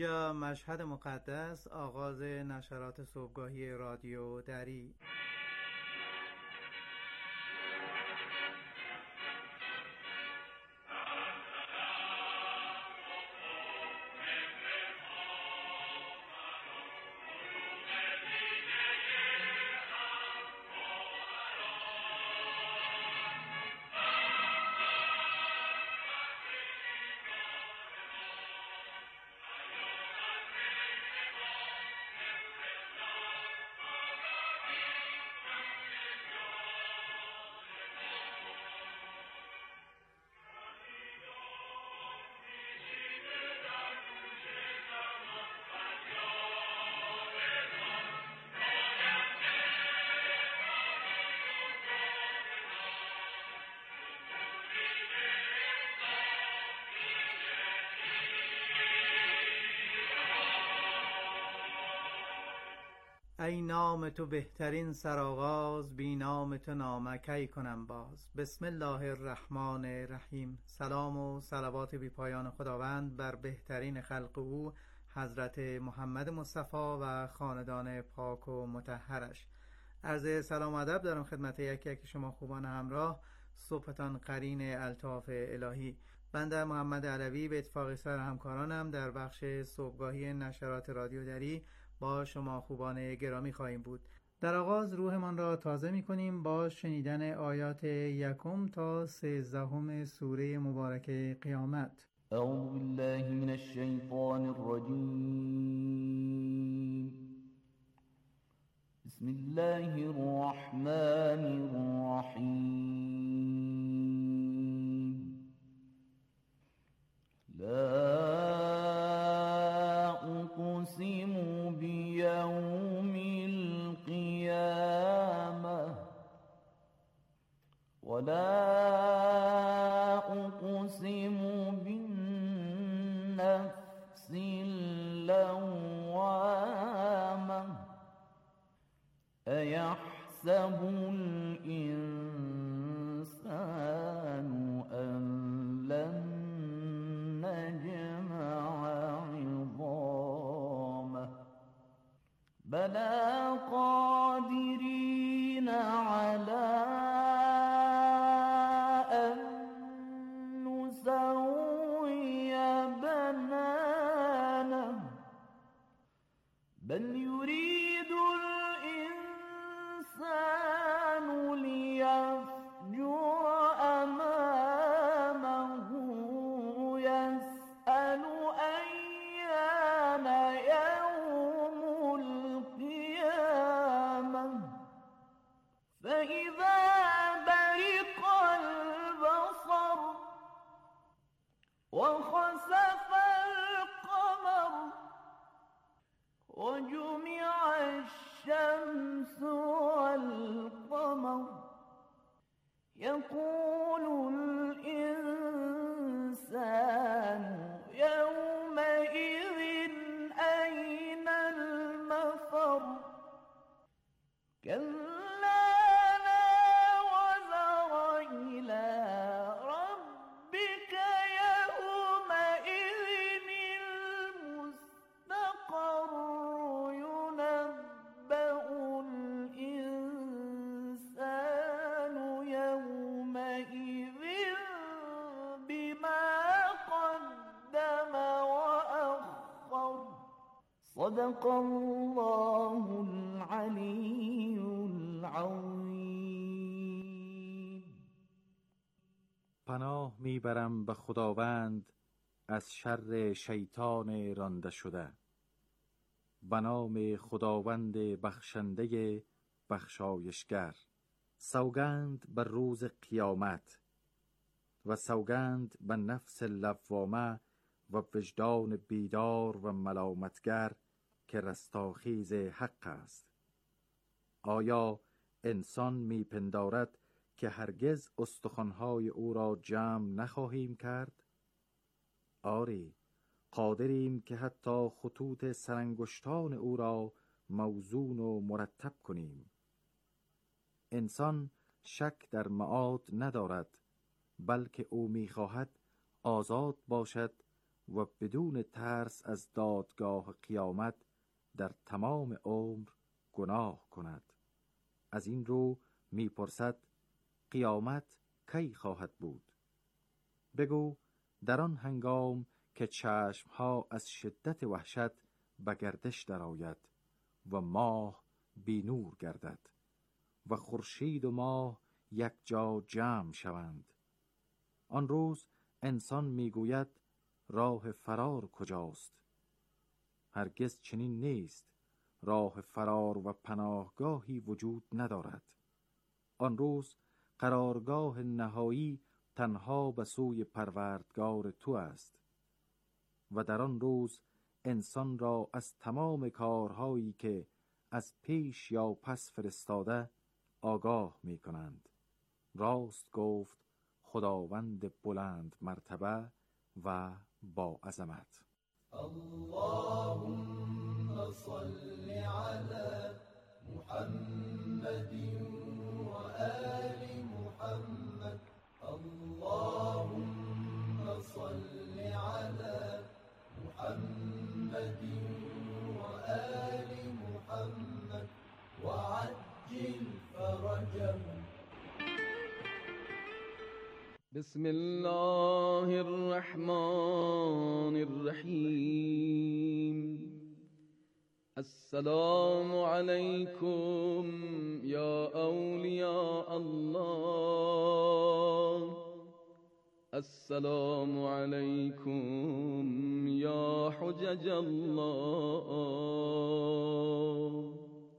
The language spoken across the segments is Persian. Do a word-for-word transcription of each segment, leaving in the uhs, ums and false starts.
اینجا مشهد مقدس، آغاز نشرات صبحگاهی رادیو دری. ای نام تو بهترین سرآغاز، بی نام تو نامه کی کنم باز. بسم الله الرحمن الرحیم. سلام و صلوات بی پایان خداوند بر بهترین خلق او حضرت محمد مصطفی و خاندان پاک و مطهرش. عرض سلام و ادب دارم خدمت یکی یکی شما خوبان همراه. صبحتان قرین الطاف الهی. بنده محمد علوی به اتفاق سر همکارانم در بخش صبحگاهی نشرات رادیو دری با شما خوبان گرامی خواهیم بود. در آغاز روحمان را تازه می کنیم با شنیدن آیات یکم تا سیزدهم سوره مبارکه قیامت. اعوذ بالله من الشیطان الرجیم. بسم الله الرحمن الرحیم. لا أقسم بيوم القيامة ولا أقسم بالنفس اللوامة أيحسب الإنسان أن لن نجمع عظامه بلى قادرين على أن نسوي بنانه بل يريد الإنسان ليفجر أمامه يسأل أيان يوم القيامة فإذا برق البصر وخسف القمر وجمع الشمس والقمر يقول الإنسان يومئذ أين المفر كلا لا وزر إلى ربك يومئذ المستقر ينبأ الإنسان يومئذ بما قدم وأخر صدق الله العلی العظیم. پناه میبرم به خداوند از شر شیطان رانده شده. به نام خداوند بخشنده بخشایشگر. سوگند بر روز قیامت و سوگند به نفس لوامه و وجدان بیدار و ملامتگر که رستاخیز حق است. آیا انسان میپندارد که هرگز استخوان‌های او را جمع نخواهیم کرد؟ آری، قادریم که حتی خطوط سرانگشتان او را موزون و مرتب کنیم. انسان شک در معاد ندارد، بلکه او میخواهد آزاد باشد و بدون ترس از دادگاه قیامت در تمام عمر گناه کند. از این رو می‌پرسد قیامت کی خواهد بود؟ بگو در آن هنگام که چشمها از شدت وحشت به گردش درآید و ماه بی نور گردد و خورشید و ماه یک جا جمع شوند. آن روز انسان میگوید راه فرار کجاست؟ هرگز چنین نیست. راه فرار و پناهگاهی وجود ندارد. آن روز قرارگاه نهایی تنها به سوی پروردگار تو است و در آن روز انسان را از تمام کارهایی که از پیش یا پس فرستاده آگاه می کنند. راست گفت خداوند بلند مرتبه و با عظمت. اللهم صل على محمد و آل محمد. اللهم صل على محمد و آل محمد و عجل فرجهم. بسم الله الرحمن الرحیم. السلام علیکم یا اولیاء الله. السلام علیکم یا حجج الله.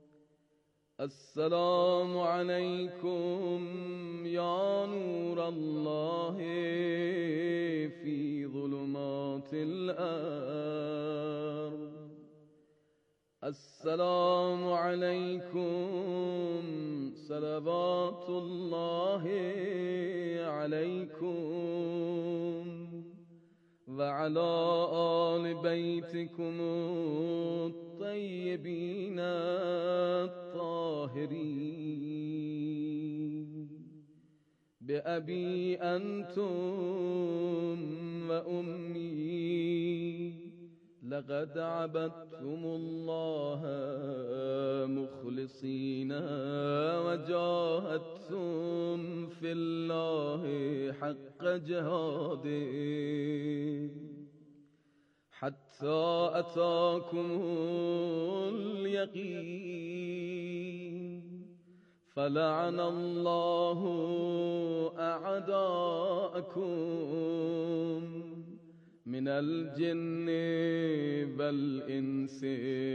السلام علیکم یا نور الله فی ظلمات الارض. السلام علیکم صلوات الله علیکم و علی آل بیتکم الطیبین الطاهرین. بأبی انتم و امی لقد عبدتم الله مخلصین و جاهدتم فی الله حق جهاده حتی اتاکم الیقین. فلعن الله اعداءکم من الجن والانس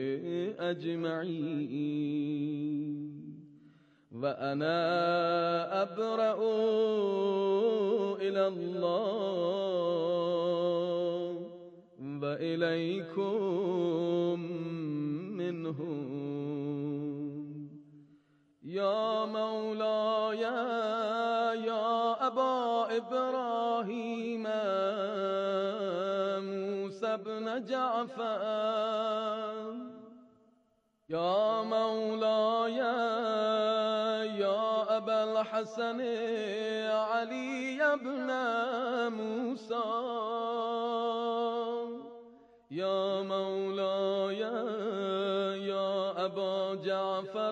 اجمعین. و انا ابرأ الی الله و الیکم منهم. یا مولاي یا ابا ابراهیم موسی بن جعفر. یا مولاي یا ابا الحسن علی بن موسی. یا مولاي یا ابا جعفر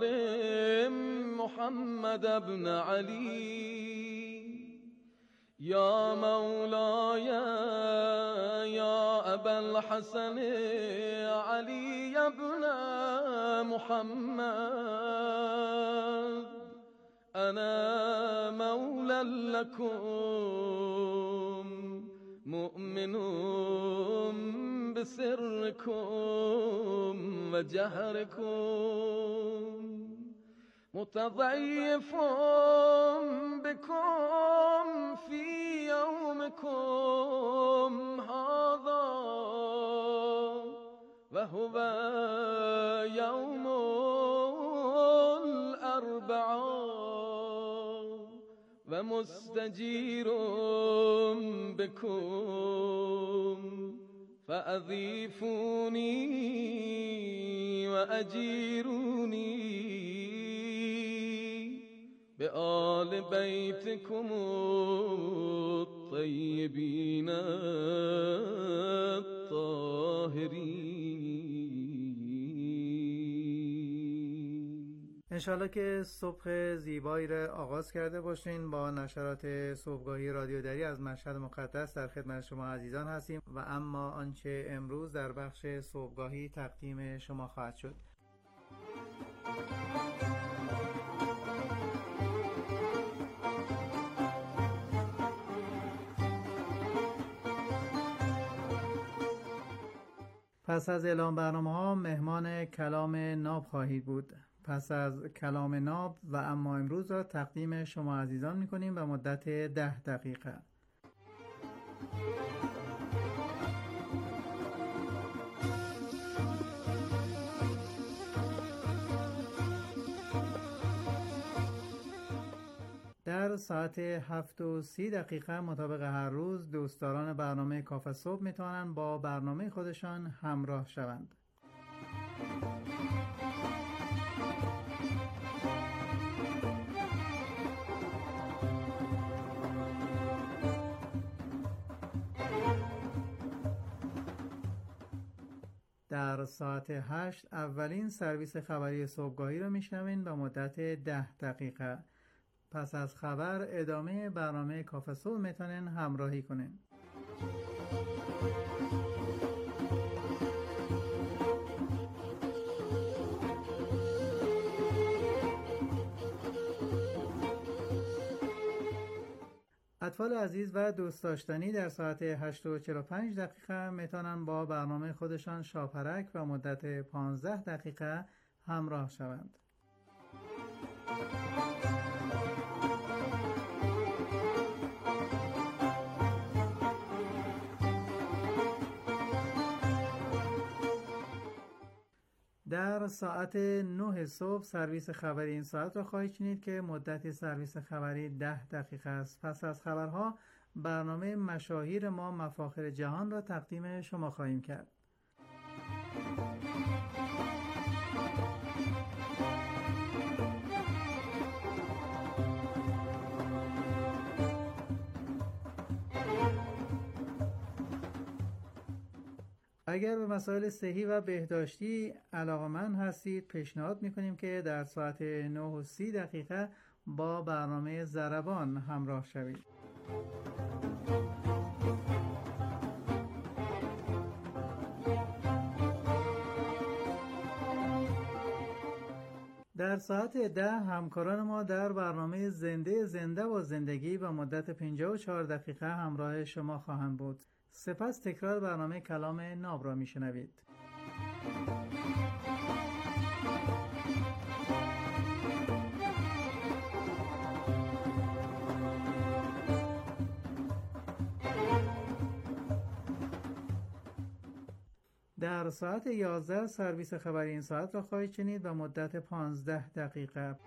محمد بن علی. یا مولاي یا ابا الحسن علی بن محمد. انا مولا لكم مؤمن بسركم وجهركم متضيف بكم في يومكم هذا وهو يوم الأربعاء ومستجير بكم فأضيفوني وأجيروني بآل بيتكم الطيبين انشالله که صبح زیبایی را آغاز کرده باشین. با نشرات صبحگاهی رادیو دری از مشهد مقدس در خدمت شما عزیزان هستیم و اما آنچه امروز در بخش صبحگاهی تقدیم شما خواهد شد. پس از اعلام برنامه ها مهمان کلام ناب خواهید بود. پس از کلام ناب و اما امروز را تقدیم شما عزیزان می کنیم به مدت ده دقیقه. در ساعت هفت و سی دقیقه مطابق هر روز دوستداران برنامه کافه صبح می توانند با برنامه خودشان همراه شوند. در ساعت هشت اولین سرویس خبری صبحگاهی را میشنوین به مدت ده دقیقه. پس از خبر ادامه برنامه کافه صبح میتونین همراهی کنین. اطفال عزیز و دوست داشتنی در ساعت هشت و چهل و پنج دقیقه میتونن با برنامه خودشان شاپرک و مدت پانزده دقیقه همراه شوند. در ساعت نه صبح سرویس خبری این ساعت را خواهید شنید که مدت سرویس خبری ده دقیقه است. پس از خبرها برنامه مشاهیر ما مفاخر جهان را تقدیم شما خواهیم کرد. اگر به مسائل صحی و بهداشتی علاقه‌مند هستید پیشنهاد می‌کنیم که در ساعت نه و سی دقیقه با برنامه ضربان همراه شوید. در ساعت ده همکاران ما در برنامه زنده زنده و زندگی با مدت پنجاه و چهار دقیقه همراه شما خواهند بود. سپس تکرار برنامه کلام ناب را میشنوید. در ساعت یازده سرویس خبری این ساعت را خواهید شنید و مدت پانزده دقیقه.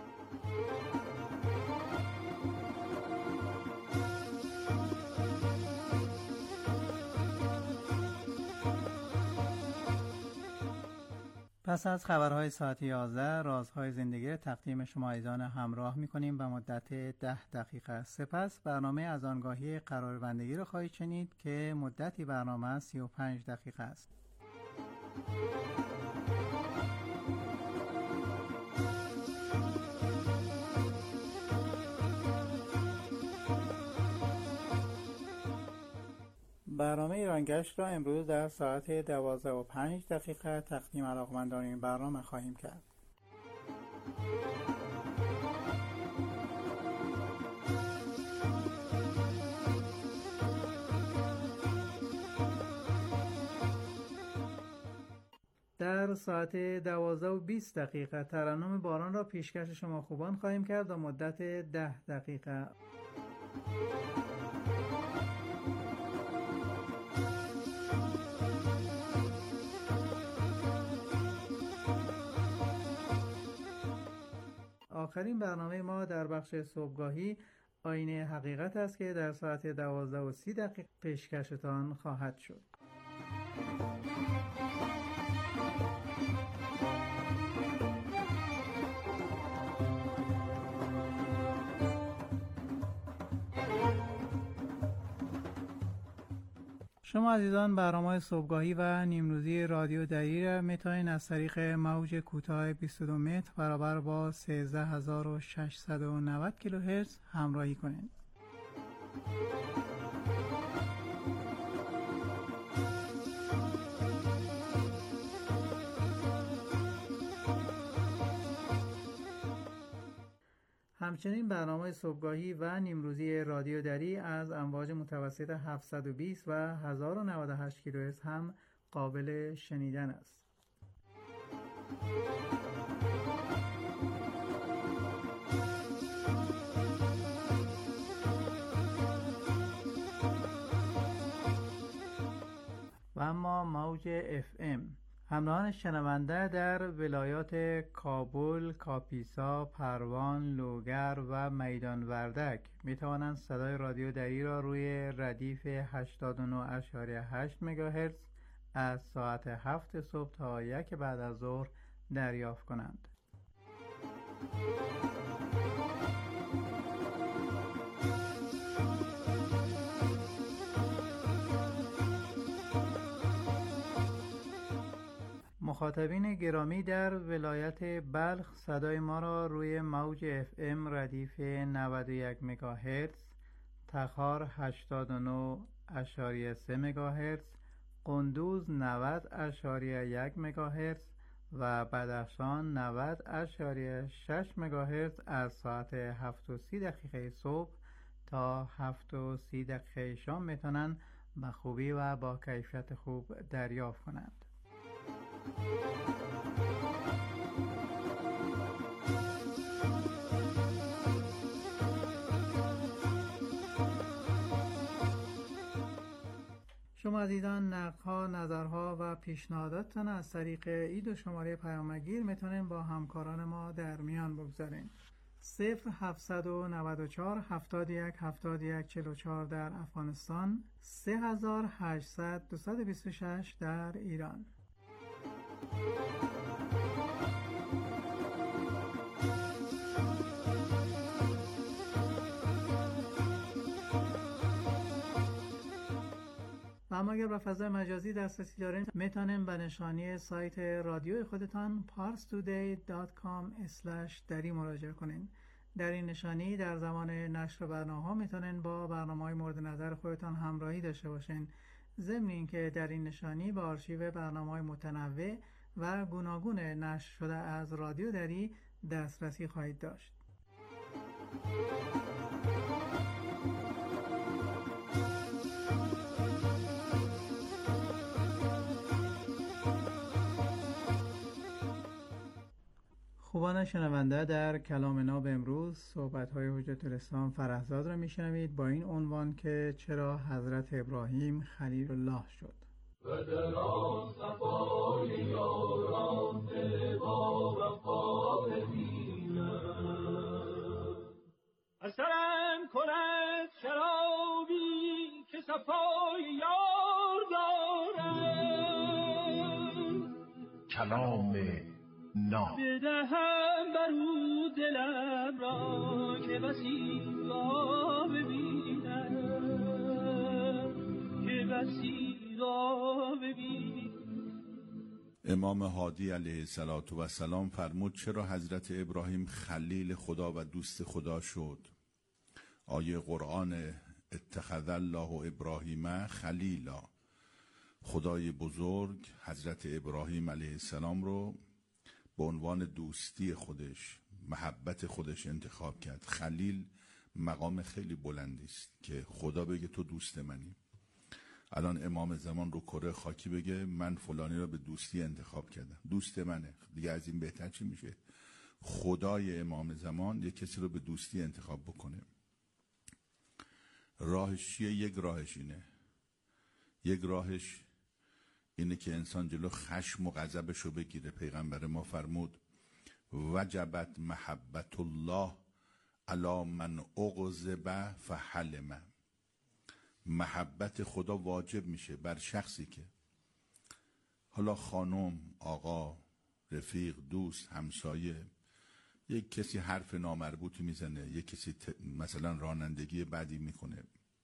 پس از خبرهای ساعت یازده رازهای زندگی تقدیم شما عزیزان همراه می‌کنیم به مدت ده دقیقه. سپس برنامه از آنگاهی قراربندگی را خواهید شنید که مدتی برنامه سی و پنج دقیقه است. برنامه ایرانگشت را امروز در ساعت دوازده و پنج دقیقه تقدیم علاقمندان این برنامه خواهیم کرد. در ساعت دوازده و بیست دقیقه ترنم باران را پیشکش شما خوبان خواهیم کرد و مدت ده دقیقه. آخرین برنامه ما در بخش صبحگاهی آینه حقیقت است که در ساعت دوازده و سی دقیقه پیشکشتان خواهد شد. شما عزیزان برنامه صبحگاهی و نیمروزی رادیو دری را میتونید از طریق موج کوتاه بیست و دو متر برابر با سیزده هزار و ششصد و نود کیلوهرتز همراهی کنید. همچنین برنامه صبحگاهی و نیمروزی رادیو دری از امواج متوسط هفتصد و بیست و هزار و نود و هشت کیلوهرتز هم قابل شنیدن است. و اما موج اف ام همراهان شنونده در ولایات کابل، کاپیسا، پروان، لوگر و میدان وردک می توانند صدای رادیو دری را روی ردیف هشتاد و نه و هشت مگاهرتز از ساعت هفت صبح تا یک بعد از ظهر دریافت کنند. مخاطبین گرامی در ولایت بلخ صدای ما را روی موج اف ام ردیف نود و یک مگاهرتز، تخار هشتاد و نه و سه مگاهرتز، قندوز نود و یک مگاهرتز و بدخشان نود و شش مگاهرتز از ساعت هفت و سی دقیقه صبح تا هفت و سی دقیقه شام میتونن به خوبی و با کیفیت خوب دریافت کنند. شما عزیزان نقدها، نظرها و پیشنهاداتتان از طریق این دو شماره پیامگیر میتونین با همکاران ما در میان بگذارین. صفر هفتصد و نود و چهار هفتاد و یک هفتاد و یک چهل و چهار در افغانستان، سه هزار و هشتصد دویست و بیست و شش در ایران. و اما اگر به فضای مجازی دسترسی دارین میتونین به نشانی سایت رادیو خودتان پارس تودی دات کام اسلش دری مراجعه کنین. در این نشانی در زمان نشر برنامه‌ها میتونین با برنامه‌های مورد نظر خودتان همراهی داشته باشین. ضمن اینکه در این نشانی به آرشیو برنامه‌های متنوع و گوناگون نشر شده از رادیو دری دسترسی خواهید داشت. خوبان شنونده، در کلام ناب امروز صحبت‌های حجت الاسلام فرهزاد را میشنوید با این عنوان که چرا حضرت ابراهیم خلیل الله شد. و در آن صفای یاران دل با وفا ببینم، اثرم کند شرابی که صفای یار دارم، کلام ناب بدهم بر او دلم را که بسی را ببینم، که بسی امام هادی علیه السلام فرمود چرا حضرت ابراهیم خلیل خدا و دوست خدا شد؟ آیه قرآن اتخذ الله ابراهیم خلیلا، خدای بزرگ حضرت ابراهیم علیه السلام رو به عنوان دوستی خودش، محبت خودش انتخاب کرد. خلیل مقام خیلی بلندی است که خدا بگه تو دوست منی. الان امام زمان رو کره خاکی بگه من فلانی رو به دوستی انتخاب کردم، دوست منه، دیگه از این بهتر چی میشه؟ خدای امام زمان یک کسی رو به دوستی انتخاب بکنه. راهش چیه؟ یک راهش اینه یک راهش اینه که انسان جلو خشم و غضبش رو بگیره. پیغمبر ما فرمود وجبت محبت الله علی من اغضب فحلم، محبت خدا واجب میشه بر شخصی که، حالا خانم، آقا، رفیق، دوست، همسایه، یک کسی حرف نامربوطی میزنه، یک کسی ت... مثلا رانندگی بدی میکنه،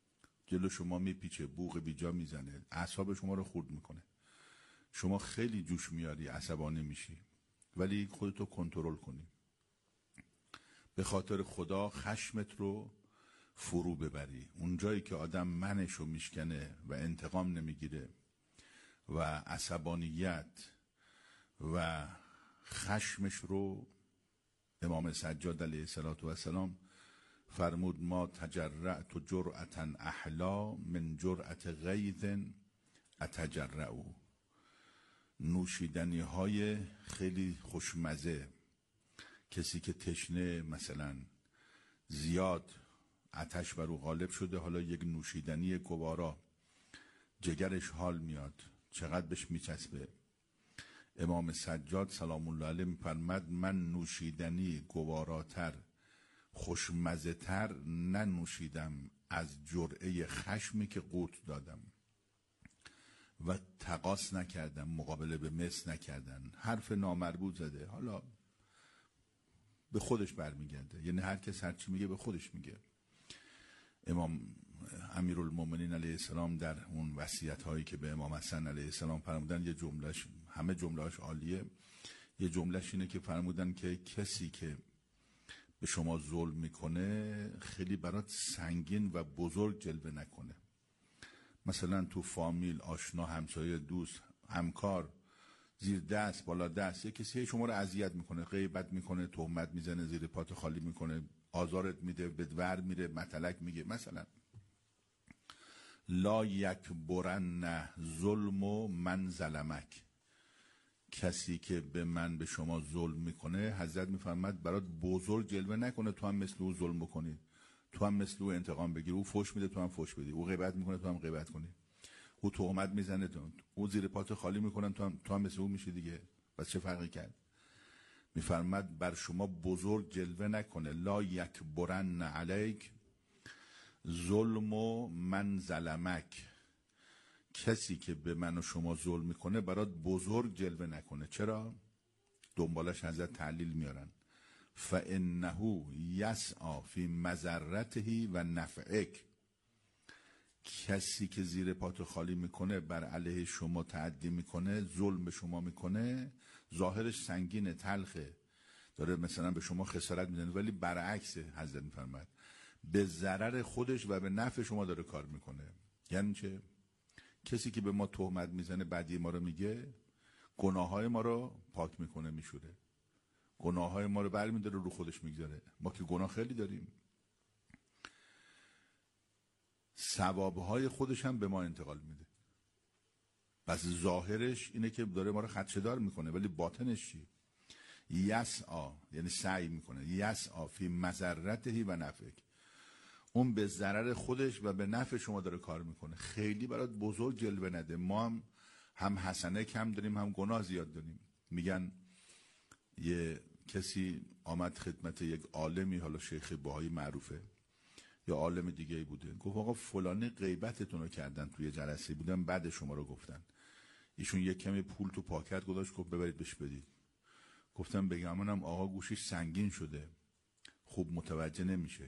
جلو شما میپیچه، بوق بیجا میزنه، اعصاب شما رو خورد میکنه، شما خیلی جوش میاری، عصبانی میشی، ولی خودتو کنترل کنی. به خاطر خدا خشمت رو فرو ببری. اون جایی که آدم منشو میشکنه و انتقام نمیگیره و عصبانیت و خشمش رو، امام سجاد علیه السلام فرمود ما تجرعت جرعتا احلا من جرعت غیظ اتجرعو. نوشیدنی های خیلی خوشمزه، کسی که تشنه مثلا زیاد آتش بر او غالب شده، حالا یک نوشیدنی گوارا جگرش حال میاد، چقدر بهش میچسبه. امام سجاد سلام الله علیه میفرماد من نوشیدنی گواراتر خوشمزه تر ننوشیدم از جرعه خشمی که قورت دادم و تقاس نکردم، مقابله به مس نکردن، حرف نامربوط زده، حالا به خودش برمیگرده، یعنی هر کس هر چی میگه به خودش میگه. امام امیرالمومنین علیه السلام در اون وصیت هایی که به امام حسن علیه السلام فرمودن، یه جملهش، همه جملهاش عالیه، یه جملهش اینه که فرمودن که کسی که به شما ظلم میکنه خیلی برات سنگین و بزرگ جلوه نکنه. مثلا تو فامیل، آشنا، همسایه، دوست، همکار، زیر دست، بالا دست، یه کسی شما رو اذیت میکنه، غیبت میکنه، تهمت میزنه، زیر پات خالی میکنه، آزارت میده، بدور میره، متلک میگه. مثلا لا یکبرن ظلم و من ظلمک، کسی که به من به شما ظلم میکنه حضرت میفرماد برات بزرگ جلوه نکنه، تو هم مثل او ظلم بکنی، تو هم مثل او انتقام بگیری، او فحش میده تو هم فحش بدی، او غیبت میکنه تو هم غیبت کنی، او تهمت میزنه تو، او زیر پات خالی میکنن تو هم, تو هم مثل او میشی دیگه. بس چه فرقی کرد؟ میفرماد بر شما بزرگ جلوه نکنه، لا یکبرن علیک ظلم و من ظلمک، کسی که به من و شما ظلم میکنه برات بزرگ جلوه نکنه. چرا؟ دنبالش حضرت تعلیل میارن، فانه یسعی فی مضرته و نفعک، کسی که زیر پاتو خالی میکنه، بر علیه شما تعدی میکنه، ظلم به شما میکنه، ظاهرش سنگینه، تلخه، داره مثلا به شما خسارت میزنه، ولی برعکس حضرت میفرماد به ضرر خودش و به نفع شما داره کار میکنه. یعنی چه؟ کسی که به ما تهمت میزنه، بدی ما رو میگه، گناههای ما رو پاک میکنه، میشوره، گناههای ما رو برمیداره رو خودش میگذاره. ما که گناه خیلی داریم، ثوابهای خودش هم به ما انتقال میده. پس ظاهرش اینه که داره ما رو خدشه‌دار میکنه، ولی باطنش چی؟ یسعی، یعنی سعی میکنه، یسعی فی مضرته و نفعک، اون به ضرر خودش و به نفع شما داره کار میکنه. خیلی برات بزرگ جلوه نده. ما هم هم حسنه کم داریم، هم گناه زیاد داریم. میگن یه کسی آمد خدمت یک عالمی، حالا شیخ بهایی معروفه یا عالم دیگه بوده، گفت آقا فلانی غیبتتون رو کردن، توی جلسه بودن بعد شما رو گفتن. ایشون یک کمی پول تو پاکت گذاشت، گفت ببرید بهش بدید. گفتم بگم منم آقا گوشش سنگین شده، خوب متوجه نمیشه.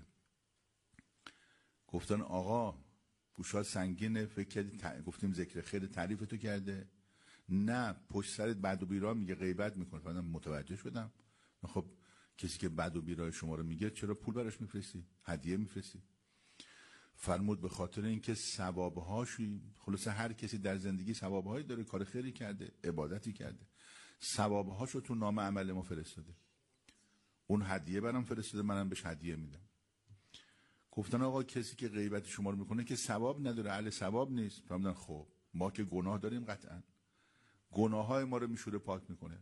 گفتن آقا گوشات سنگینه، فکر کردی ت... گفتیم ذکر خیر تعریف تو کرده؟ نه، پشت سرت بد و بیرا میگه، غیبت میکنه. فهمیدم، متوجه شدم. خب کسی که بد و بیرا شما رو میگه چرا پول براش میفرستی، هدیه میفرستی؟ فرمود به خاطر اینکه ثوابهاشی، خلاصه هر کسی در زندگی ثوابهایی داره، کار خیری کرده، عبادتی کرده، ثوابهاشو تو نامه عمل ما فرستاده. اون هدیه برام فرستاده، منم بهش هدیه میدم. گفتن آقا کسی که غیبت شما رو میکنه که ثواب نداره، اهل ثواب نیست. فهمیدن خب ما که گناه داریم، قطعا گناههای ما رو میشوره، پاک میکنه.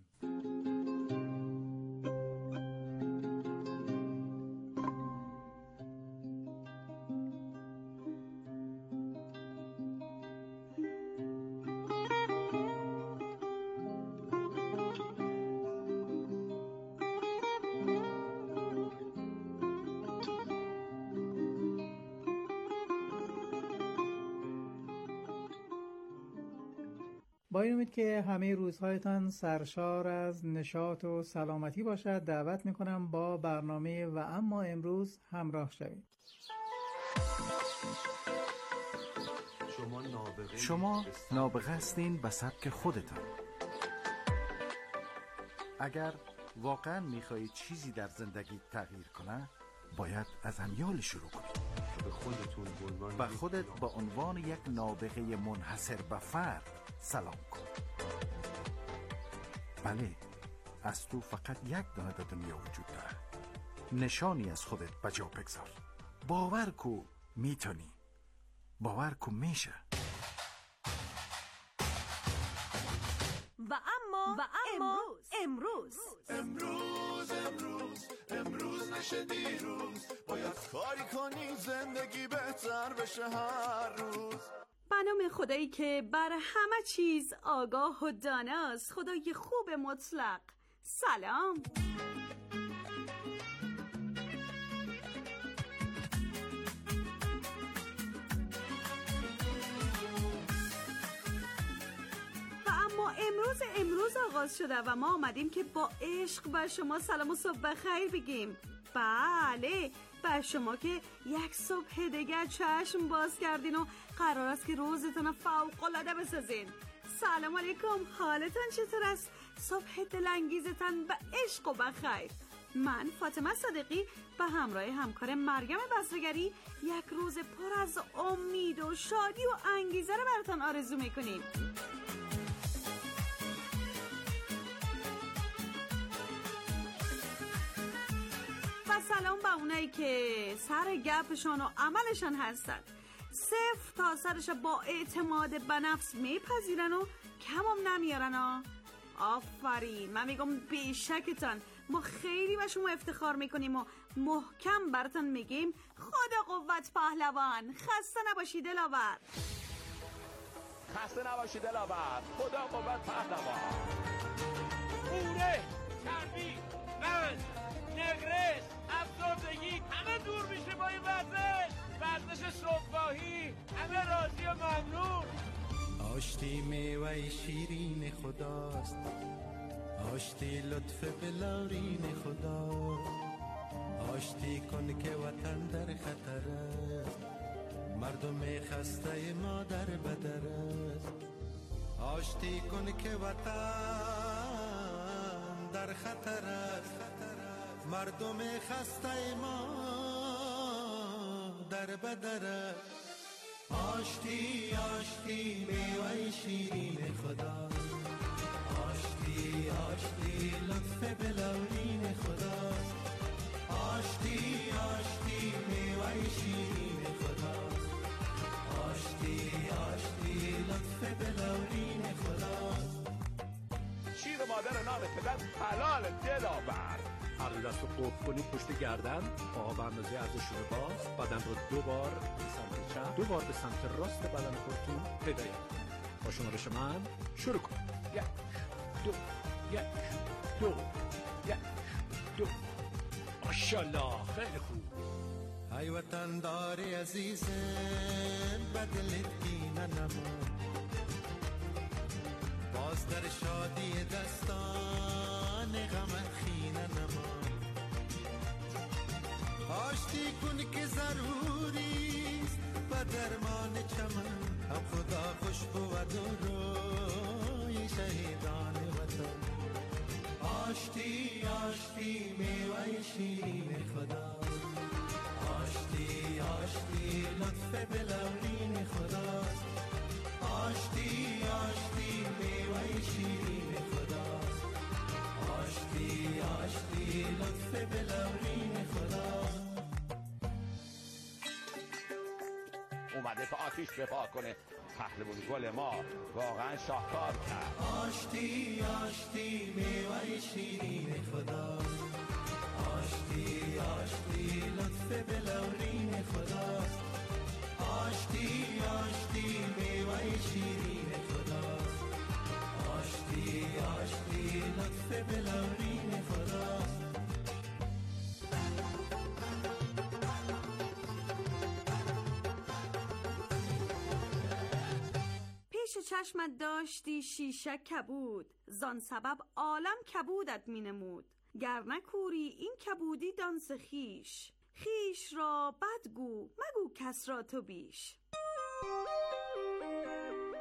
با این امید که همه روزهایتان سرشار از نشاط و سلامتی باشد، دعوت میکنم با برنامه و اما امروز همراه شوید. شما نابغه‌استین به سبک خودتان. اگر واقعا میخواهید چیزی در زندگی تغییر کنه، باید از همیال شروع کنید. به خودتون به عنوان به خودت به عنوان یک نابغه منحصر به فرد سلام کن. بله، از تو فقط یک دانه در دنیا وجود داره. نشانی از خودت به جا بگذار. باور کو میتونی. باور کو میشه. و اما و اما امروز امروز امروز امروز نشه دیروز، باید کاری کنی زندگی بهتر بشه هر روز. به نام خدایی که بر همه چیز آگاه و داناست، خدای خوب مطلق. سلام. امروز امروز آغاز شده و ما آمدیم که با عشق بر شما سلام و صبح بخیر بگیم. بله، بر شما که یک صبح دیگر چشم باز کردین و قرار است که روزتون فوق‌العاده بسازین. سلام علیکم، حالتان چطور است؟ صبح دلانگیزتان به عشق و بخیر. من فاطمه صادقی به همراه همکار مریم بصرگری یک روز پر از امید و شادی و انگیزه رو براتون آرزو میکنیم. و سلام به اونایی که سر گپشان و عملشان هستن، صفر تا صدش با اعتماد به نفس میپذیرن و کمم نمیارن ها. آفرین، من میگم بیشکتان. ما خیلی به شما افتخار میکنیم و محکم براتون میگیم خدا قوت پهلوان. خسته نباشی دلاور. خسته نباشی دلاور. خدا قوت پهلوان. اوره، چربی، قند، نگرس، افسردگی همه دور میشه با این ورزش. ورزش صبحگاهی، همه راضی و ممنون. آشتی میوه شیرین خداست، آشتی لطف بلارین خداست. آشتی کن که وطن در خطر است، مردم خسته ما در بدر است. آشتی کن که وطن در خطر است، مردم خسته ما در بدر است. آشتی آشتی میوه شیرین خداست، آشتی آشتی لطف بلورین خداست. آشتی آشتی میوه شیرین خداست، آشتی آشتی لطف بلورین خداست. شیر مادر نان پدر حلال دلاور. هر دست رو قوب کنید پشت گردن، پاها به اندازه ارزششون باز، بدن رو دو بار به سمت چپ، دو بار به سمت راست بدن خودتون هدایت. با شمارش من شروع کن. یک دو یک دو یک دو. ماشاءالله، خیلی خوب. ای وطن داری عزیزم، بدلت کینه نما، باز در شادی دستان غمت خینه نما. آشتی کن که ضروریست و درمان چمن، هم خدا خوش بود و روی شهیدان وطن. آشتی آشتی میوه شیرین خدا، آشتی آشتی لطف بلورین خداست. آشتی آشتی میوه شیرین خداست، آشتی آشتی لطف بلورین خداست. اومده که آتیش بپا کنه. پهلوان گل ما واقعا شاهکار کرد. آشتی آشتی میوه شیرین خداست، آشتی آشتی لطف بلورین خداست. آشتی آشتی میوه شیرین خداست، آشتی آشتی لطف بلورین خداست. پیش چشمت داشتی شیشه کبود، زان سبب عالم کبودت می نمود. گر نکوری این کبودی دانس خیش، خیش را بدگو مگو کس را تو بیش.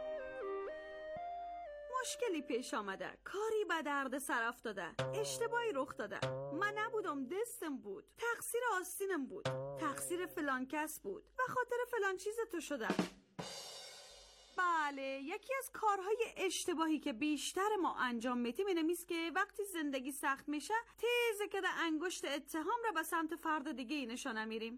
مشکلی پیش آمده، کاری به درد سر افتاده، اشتباهی رخ داده. من نبودم، دستم بود، تقصیر آستینم بود، تقصیر فلان کس بود و خاطر فلان چیز تو شده. بله، یکی از کارهای اشتباهی که بیشتر ما انجام میدیم اینه میست که وقتی زندگی سخت میشه تیزه که انگشت اتهام را به سمت فرد دیگه ای نشانه میریم.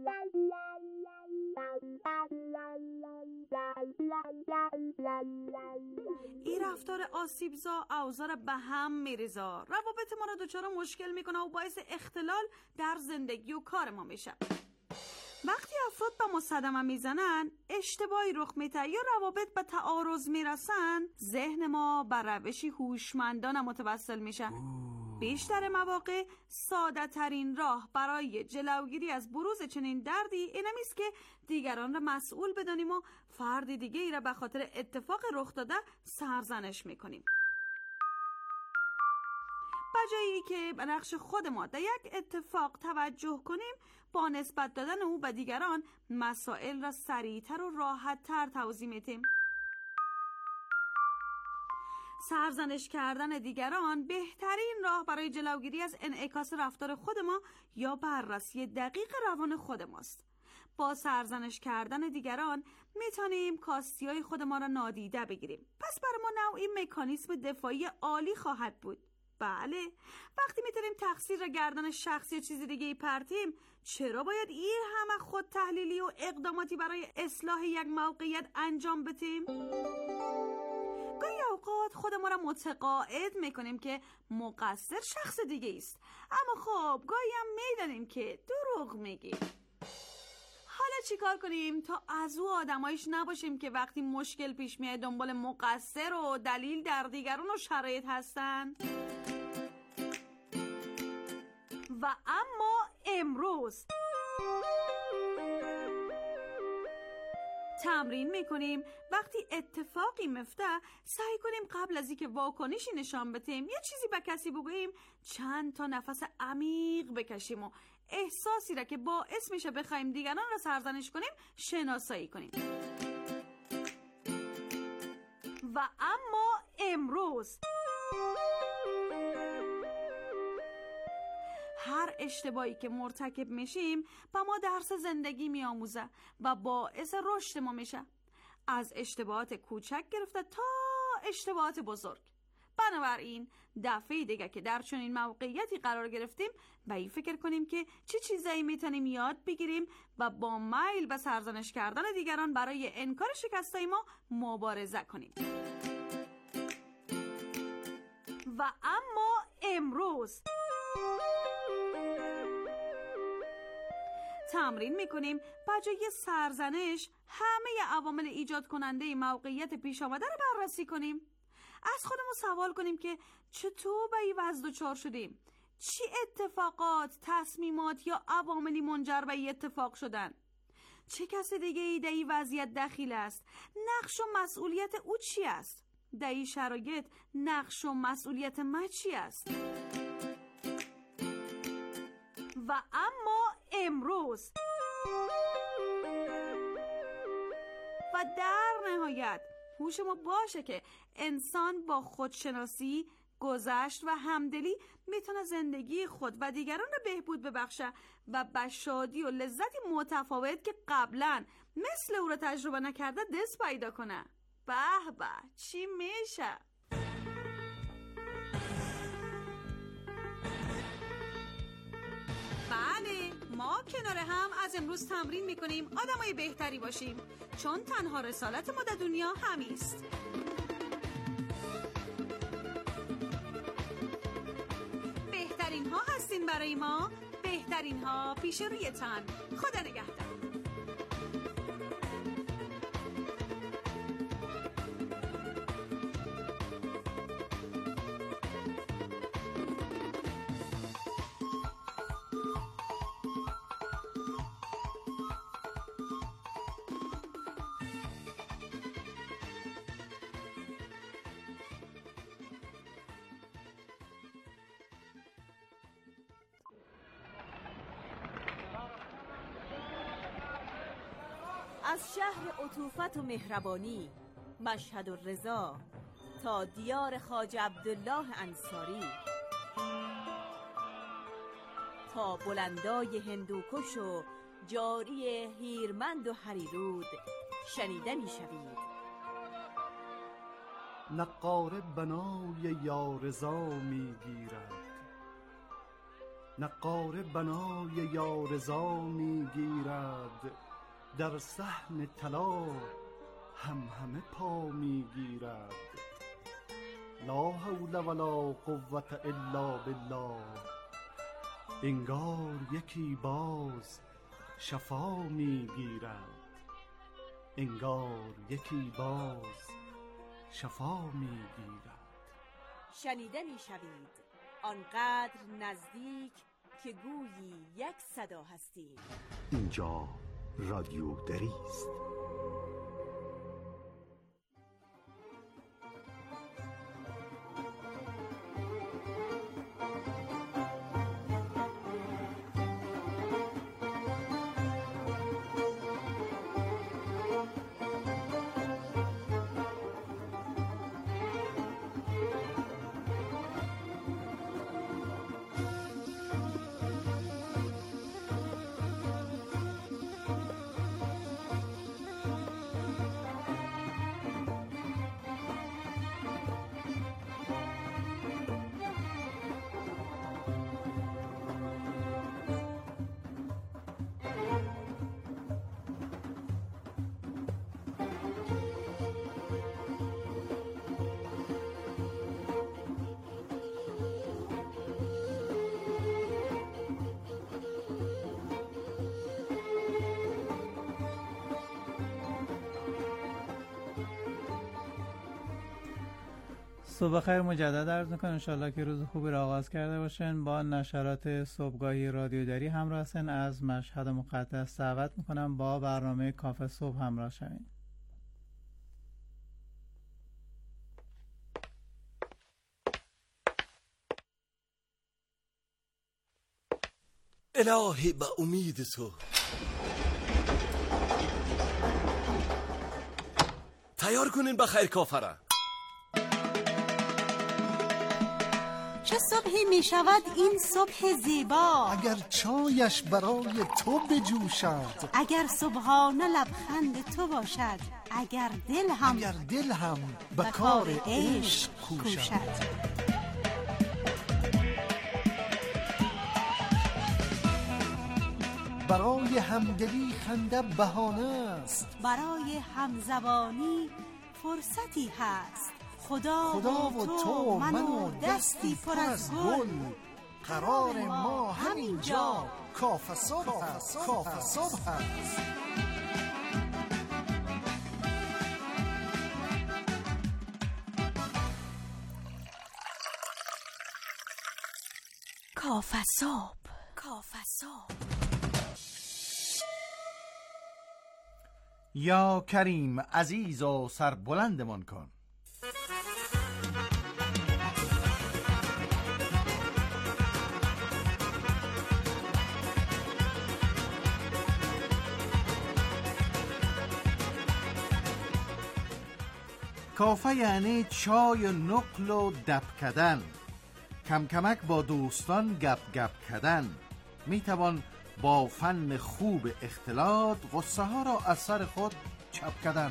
این رفتار آسیبزا اوضاع به هم میریزه، روابط ما را دچار مشکل میکنه و باعث اختلال در زندگی و کار ما میشه. وقتی افراد به ما صدمه میزنن، اشتباهی رخ میده یا روابط به تعارض میرسن، ذهن ما به روشی هوشمندانه متوسل میشه. بیشتر مواقع ساده ترین راه برای جلوگیری از بروز چنین دردی اینه میست که دیگران را مسئول بدانیم و فرد دیگه ای را به خاطر اتفاق رخ داده سرزنش میکنیم. بجایی که به نقش خود ما در یک اتفاق توجه کنیم، با نسبت دادن او به دیگران مسائل را سریعتر و راحتتر توضیح میدیم. سرزنش کردن دیگران بهترین راه برای جلوگیری از انعکاس رفتار خود ما یا بررسی دقیق روان خود ماست. با سرزنش کردن دیگران میتونیم کاستی‌های خود ما را نادیده بگیریم. پس برای ما نوعی مکانیسم دفاعی عالی خواهد بود. بله، وقتی میتونیم تقصیر را گردن شخصی یا چیزی دیگه ای پرتیم، چرا باید این همه خود تحلیلی و اقداماتی برای اصلاح یک موقعیت انجام بدیم؟ گاهی اوقات خود ما را متقاعد میکنیم که مقصر شخص دیگه است، اما خب گاهی هم میدانیم که دروغ میگیم. حالا چی کار کنیم تا از او آدمایش نباشیم که وقتی مشکل پیش میاد دنبال مقصر و دلیل در دیگران و شرایط هستن؟ و اما امروز تمرین میکنیم وقتی اتفاقی میفته سعی کنیم قبل از اینکه واکنشی نشان بدیم یا چیزی به کسی بگوییم چند تا نفس عمیق بکشیم و احساسی را که باعث میشه بخوایم دیگران را سرزنش کنیم شناسایی کنیم. و اما امروز هر اشتباهی که مرتکب میشیم با ما درس زندگی میآموزه و باعث رشد ما میشه، از اشتباهات کوچک گرفته تا اشتباهات بزرگ. بنابراین دفعه دیگه که در چنین موقعیتی قرار گرفتیم به این فکر کنیم که چه چیزایی میتونیم یاد بگیریم و با میل به سرزنش کردن دیگران برای انکار شکستای ما مبارزه کنیم. و اما امروز تمرین میکنیم بجای سرزنش همه عوامل ایجاد کننده موقعیت پیش آمده رو بررسی کنیم. از خودمون سوال کنیم که چطور به این وضع دچار شدیم؟ چی اتفاقات، تصمیمات یا عواملی منجر به این اتفاق شدن؟ چه کسی دیگه ای در این وضعیت دخیل است؟ نقش و مسئولیت او چی است؟ در این شرایط نقش و مسئولیت من چی است؟ و اما امروز و در نهایت هوش ما باشه که انسان با خودشناسی، گذشت و همدلی میتونه زندگی خود و دیگران رو بهبود ببخشه و به شادی و لذتی متفاوت که قبلا مثل او رو تجربه نکرده دست پیدا کنه. به به چی میشه؟ بله، ما کنار هم از امروز تمرین میکنیم آدمای بهتری باشیم، چون تنها رسالت ما در دنیا همیست. بهترین ها هستین برای ما، بهترین ها پیش روی تن. خدا نگهدار. از شهر عطوفت و مهربانی، مشهد و رضا، تا دیار خواجه عبدالله انصاری، تا بلندای هندوکش و جاری هیرمند و هریرود شنیده می شوید. نقاره بنای یارزا می گیرد، نقاره بنای یارزا می گیرد، در صحن طلا هم همه پا می گیرد. لا حول ولا قوة الا بالله، انگار یکی باز شفا می گیرد، انگار یکی باز شفا می گیرد. شنیده می شوید آنقدر نزدیک که گویی یک صدا هستید. اینجا رادیو دری است. صبح خیر مجدد عرض میکنم. انشالله که روز خوبی را آغاز کرده باشین. با نشرات صبحگاهی رادیو دری همراه هستین. از مشهد مقدس دعوت میکنم با برنامه کافه صبح همراه شوین. الهی به امید تو تیار کنین بخیر کافره. چه صبحی می شود این صبح زیبا، اگر چایش برای تو بجوشد، اگر صبحانه لبخند تو باشد، اگر دل هم اگر دل هم به کار عشق کوشد. برای همدلی خنده بهانه است، برای همزبانی فرصتی هست. خدا, خدا و تو من و دستی پر از گل، قرار ما همینجا کافه صبح هست. کافه صبح هست. کافه صبح، کافه صبح. یا کریم عزیز و سربلندمان کن. کافه یعنی چای و نقل و دب کردن، کم کمک با دوستان گپ گپ کردن. میتوان با فن خوب اختلاط غصه ها را از سر خود چپ کردن.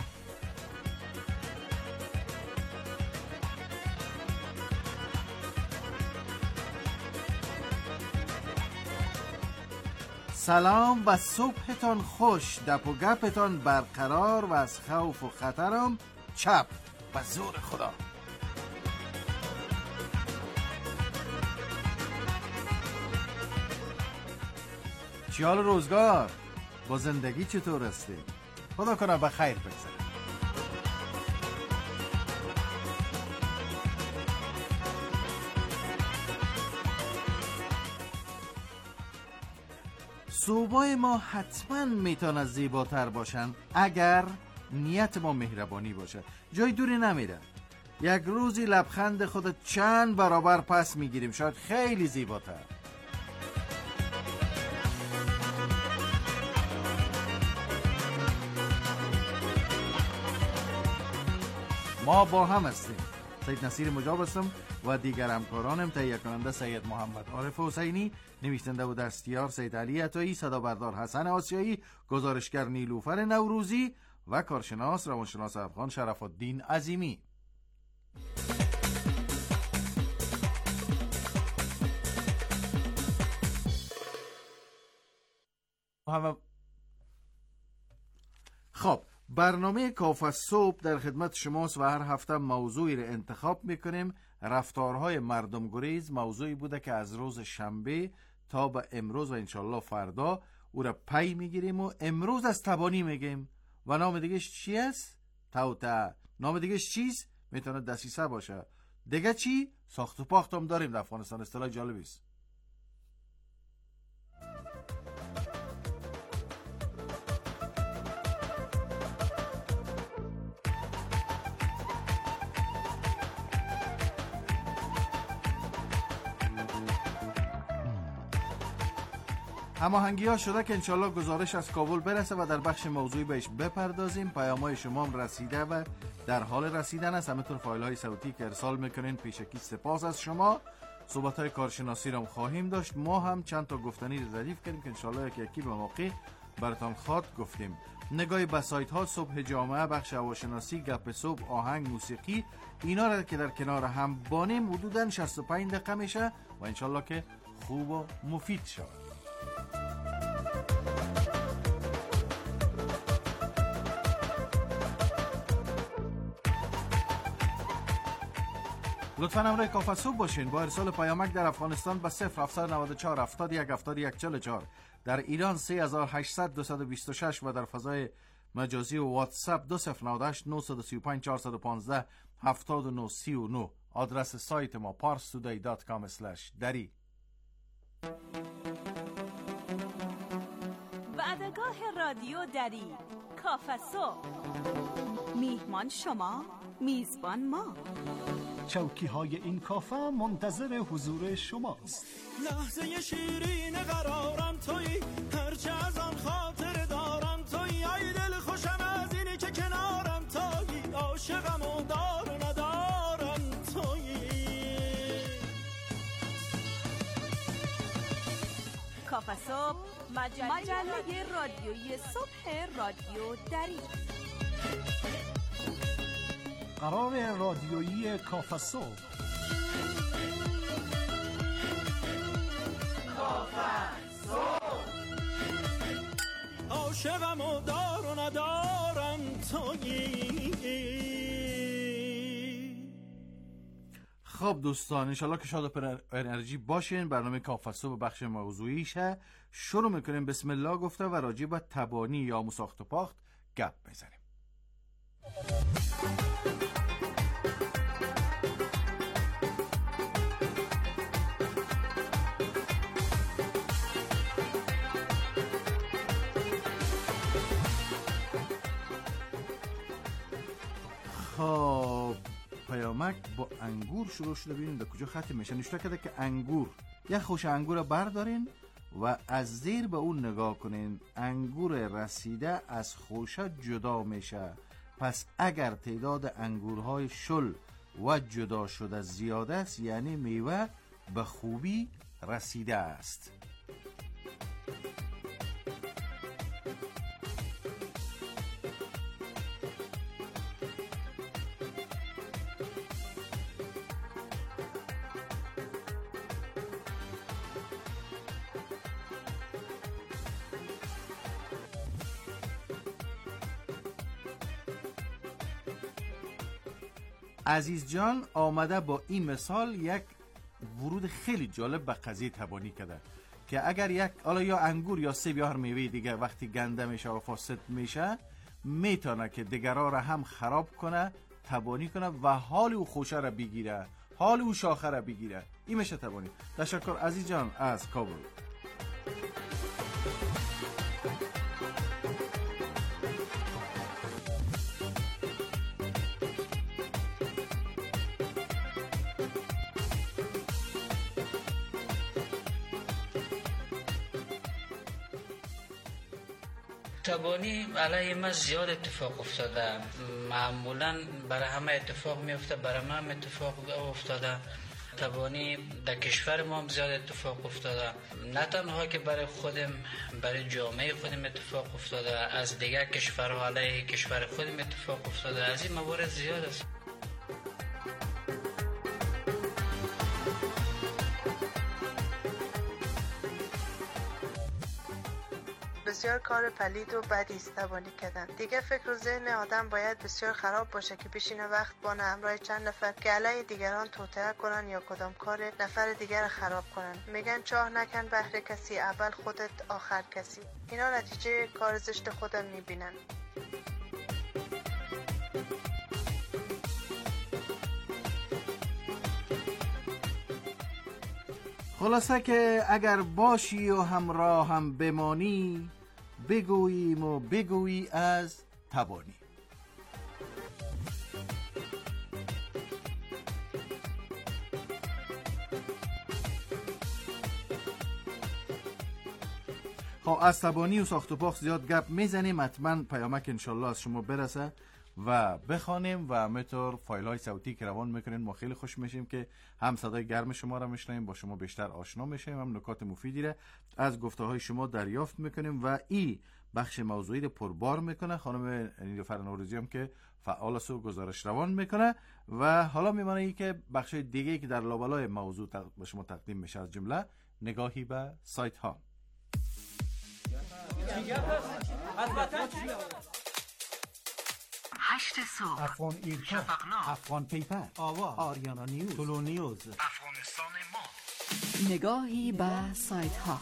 سلام و صبحتان خوش، دپ و گپتان برقرار و از خوف و خطرم چپ و زور خدا. چی حال روزگار؟ با زندگی چطور هستی؟ خدا کنه به خیر بگذره. صبحای ما حتما میتونه زیباتر باشن اگر نیت ما مهربانی باشه. جای دوری نمیره. یک روزی لبخند خود چند برابر پس میگیریم، شاید خیلی زیباتر. ما با هم هستیم. سید نصیر مجاب هستم و دیگر همکارانم. تهیه کننده سید محمد عارف حسینی، نویسنده و دستیار سید علی عطایی، صدا بردار حسن آسیایی، گزارشگر نیلوفر نوروزی و کارشناس روانشناس افغان شرف الدین عظیمی. خب، برنامه کافه صبح در خدمت شماست و هر هفته موضوعی را انتخاب میکنیم. رفتارهای مردم گریز موضوعی بوده که از روز شنبه تا به امروز و انشالله فردا او را پی میگیریم و امروز از تبانی میگیم و نام دیگهش چی است؟ توته. نام دیگهش چیست؟ میتونه دسیسه باشه. دیگه چی؟ ساخت و پاخت هم داریم در افغانستان، اصطلاح جالبی است. هماهنگی ها شده که انشالله گزارش از کابل برسه و در بخش موضوعی بهش بپردازیم. پیام های شما هم رسیده و در حال رسیدن است. همینطور فایل های صوتی که ارسال میکنین پیشکی سپاس از شما. صحبت های کارشناسی رو هم خواهیم داشت. ما هم چند تا گفتنی رو ردیف کردیم که انشالله یکی یکی به موقع براتان خواد گفتیم. نگاهی به سایت ها، صبح جامعه، بخش هواشناسی، گپ صبح، آهنگ، موسیقی، اینا را که در کنار هم بانیم حدوداً شصت و پنج دقیقه میشه و انشالله که خوب و مفید شود. لطفاً همراه کافه صبح باشین. با ارسال پیامک در افغانستان به صفر هفتصد و نود و چهار هفتاد و یک هفتاد و یک چهل و چهار، در ایران سه هزار و هشتصد دویست و بیست و شش و در فضای مجازی و واتساپ دو صفر نه هشت نه سه پنج چهار یک پنج هفت نه سه نه. آدرس سایت ما پارس تودی دات کام اسلش دری. وعدگاه رادیو دری، کافه صبح. میهمان شما، میزبان ما. چوکی های این کافه منتظر حضور شماست. لحظه شیرین قرارم تویی، هرچه از آن خاطر دارم تویی. ای دل خوشم از اینی که کنارم تویی، عاشقم و دار و ندارم تویی. کافه صبح، مجله, مجله رادیویی صبح رادیو دری. قرار رادیویی کافه صبح. کافه صبح. عاشقم و دار و ندارم تویی. خب دوستان، انشالله که شاد و پر انرژی باشین. برنامه کافه صبح بخش موضوعیشه شروع میکنیم. بسم الله گفته و راجع به تبانی یا مساخت و پاخت گپ بزنیم. خب پیامک با انگور شروع شده. ببینید در کجا ختم میشه. نوشته کرده که انگور، یک خوش انگور بردارین و از زیر به اون نگاه کنین. انگور رسیده از خوشه جدا میشه. پس اگر تعداد انگورهای شل و جدا شده زیاده است، یعنی میوه به خوبی رسیده است. عزیز جان آمده با این مثال یک ورود خیلی جالب به قضیه تبانی کرده که اگر یک حالا یا انگور یا سیب یا هر میوه دیگه وقتی گنده میشه و فاسد میشه، میتونه که دیگرها را هم خراب کنه، تبانی کنه و حال او خوشه را بگیره، حال او شاخه را بگیره. این میشه تبانی. تشکر عزیز جان از کابل. تبانی علیه من زیاد اتفاق افتاده. معمولا برای همه اتفاق میفته، برای ما هم اتفاق افتاده، تبانی در کشور ما هم زیاد اتفاق افتاده، نه تنها که برای خودم، برای جامعه خودم اتفاق افتاده، از دیگر کشورها علیه کشور خودم اتفاق افتاده. از این موارد زیاد است. بسیار کار پلید و بدی است تبانی کردن. دیگه فکر و ذهن آدم باید بسیار خراب باشه که بشینه وقت بانه همراه چند نفر که علیه دیگران توطئه کنن یا کدام کار نفر دیگر خراب کنن. میگن چاه نکن بهر کسی، اول خودت آخر کسی. اینا نتیجه کار زشت خودم میبینن. خلاصه که اگر باشی و همراه هم بمانی، بگوییم و بگویی از تبانی. خب از تبانی و ساخت و پاخت زیاد گپ میزنیم، حتما پیامک انشالله از شما برسه و بخوانیم و همینطور فایل های صوتی که روان میکنین ما خیلی خوش میشیم که هم صدای گرم شما را میشنویم، با شما بیشتر آشنا میشیم، هم نکات مفیدی را از گفته های شما دریافت میکنیم و این بخش موضوعی رو پربار میکنه. خانم نیلوفر نوروزی هم که فعال است و گزارش روان میکنه و حالا میمونه ای که بخش دیگه که در لابلای موضوع به شما تقدیم میشه، از جمله نگاهی به سایت ها. هشت صبح، افغان ایرکا، افغان پیپر، آوا، آریانا نیوز، طلو نیوز، افغانستان ما. نگاهی به سایت ها.